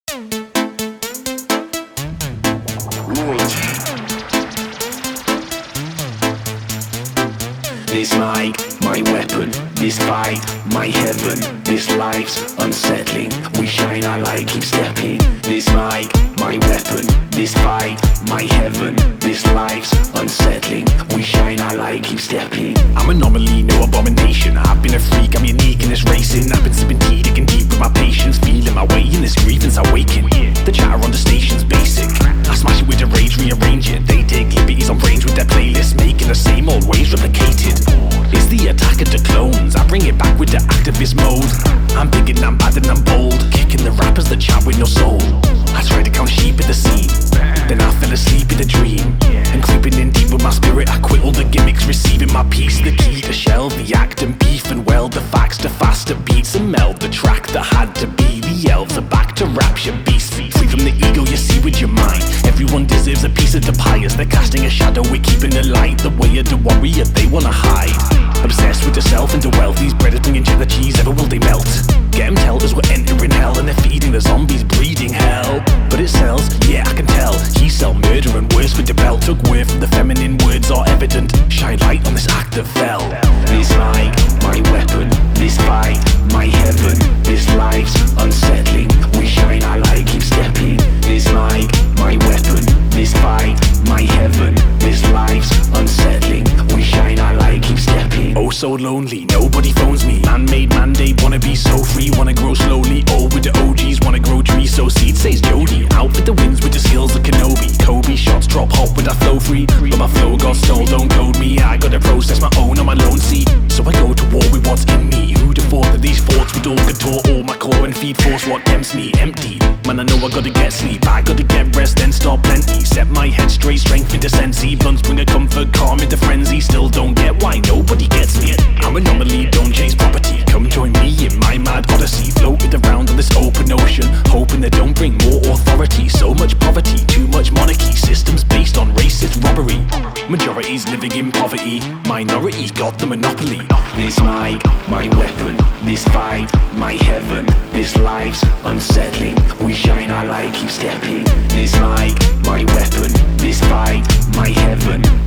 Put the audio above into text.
This mic, my weapon. This fight, my heaven. This life's unsettling. We shine our light, keep stepping. This mic, my weapon. This fight, my heaven. This life's unsettling. We shine our light, keep stepping. I'm an anomaly, no abomination. I've been a freak, I'm unique in this racing. I've been sipping tea, digging deep with my patience. Feeling my way in this grievance, I waken. The chatter on the station's basic. I smash it with the rage, rearrange it. They take liberties on brains with their playlists, making the same old ways replicated. It's the attack of the clones. I bring it back with the activist mode. I'm big and I'm bad and I'm bold, kicking the rappers that chat with no soul. I tried to count sheep at the scene, then I fell asleep in a dream. And creeping in deep with my spirit, I quit all the gimmicks, receiving my peace. The key to shelve the act and beef and weld the facts to faster beats and meld the track that had to be. The elves are back to rapture beast. Free from the ego you see with your mind. Everyone deserves a piece of the pie as they're casting a shadow, we're keeping the light. The way of the warrior they wanna hide. Obsessed with the self and the wealth. These breaders bringing cheddar cheese, ever will they melt? Get them tell us we're entering hell, and they're feeding the zombies, breeding hell. But it sells, yeah I can tell. He sell murder and worse with the belt. Took word from the feminine, words are evident. Shine light on this act that fell. This mic, my weapon. This fight, my heaven. This life's unsettling. We shine our light, keep stepping. This mic, my weapon. This fight, my heaven. This life's unsettling. We shine our light, keep stepping. Oh so lonely, nobody phones me. Man-made mandate, wanna be so free. Wanna grow slowly, old with the OGs. Wanna grow trees, so seed says Jody. Out with the winds with the skills of Kenobi. Kobe shots drop hot with that flow free. But my flow got stole, don't code me. I gotta process my own on my lone seat. So I go to war with what's in me. Who'd have thought that these thoughts would all contour all my core and feed force what tempts me empty. Man I know I gotta get sleep, I gotta get rest then start plenty. Set my head straight, strength into sensei. Blunts bring a comfort, calm into frenzy. Still don't get why nobody gets me. I'm an anomaly, don't chase property. Come join me in my mad odyssey. Floated around on this open ocean, hoping they don't bring more authority. So much poverty, too much monarchy. Systems based on racist robbery. Majorities living in poverty, minorities got the monopoly. This mic, my weapon. This fight, my heaven. This life's unsettling. We shine our light, keep stepping. This mic, my weapon. This fight, my heaven.